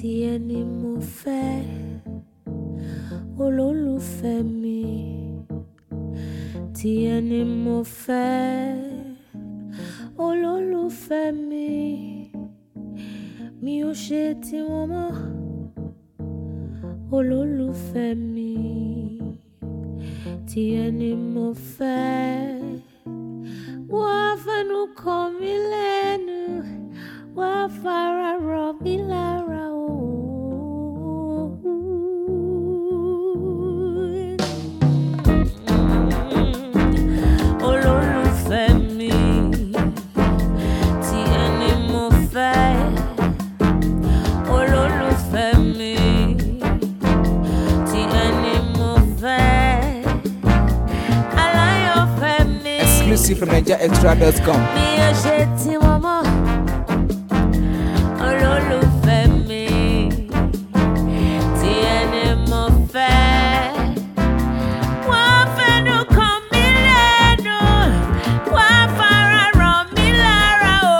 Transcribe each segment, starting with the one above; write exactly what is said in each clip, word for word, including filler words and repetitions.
Tiẹ̀ ni mo fẹ́, olólùfẹ́ mi. Tiẹ̀ ni mo fẹ́, olólùfẹ́ mi. Mi ò ṣe tiwọn mọ́, olólùfẹ́ mi. Tiẹ̀ ni mo fẹ́. Wá fẹnu kò mí lẹ́nu, wá fara rọ̀ mí lára o. Olólùfẹ́ mi, tiẹ̀ ni mo fẹ́. Olólùfẹ́ mi, tiẹ̀ ni mo fẹ́. Aláyọ̀fẹ́ mi. Exclusive from Niger Extra dot com. Mi ò ṣe tiwọn mọ́, olólùfẹ́ mi. Tiẹ̀ ni mo fẹ́. Wá fẹnu kàn mí lẹ́nu, wá fara rọ̀ mí lára o.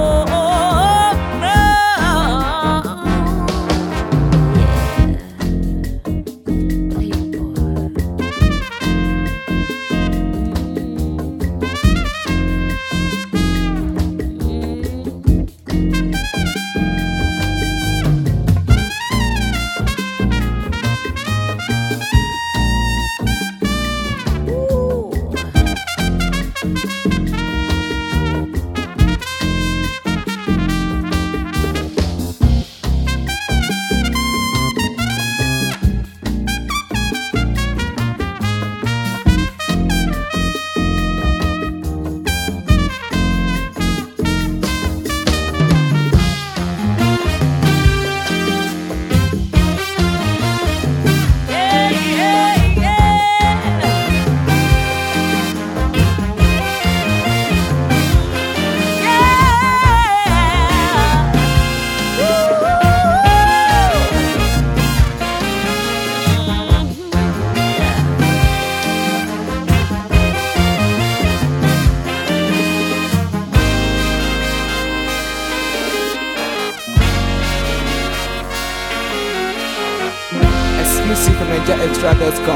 Exclusive from Niger Extra dot com.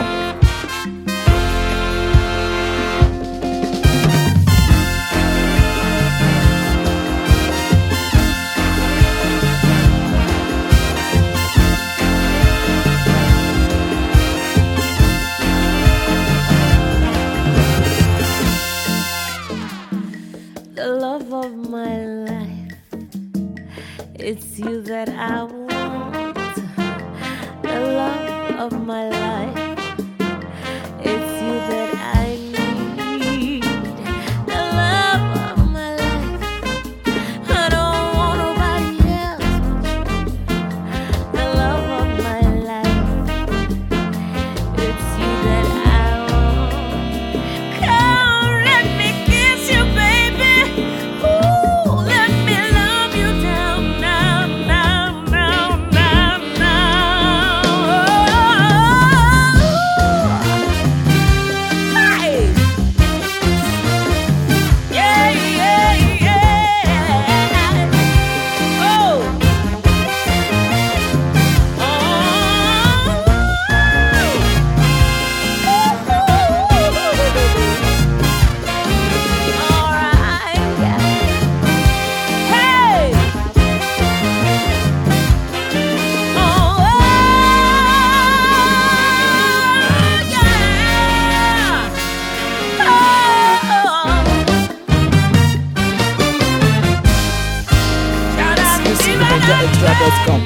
The love of my life, it's you that I want. The love of my life, it's you that I need. The love of my life, I don't want nobody else but you. The love of my life, it's you that I want. Come, let me kiss you, baby. Ooh, let me love you down, down, down, down, down, down. Hey. Yeah, yeah, yeah. Oh. All right. Hey. Oh, yeah. Oh. Shout out to Exclusive you, from Niger Extra dot com.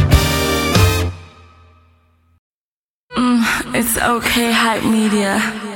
It's okay, Hype Media.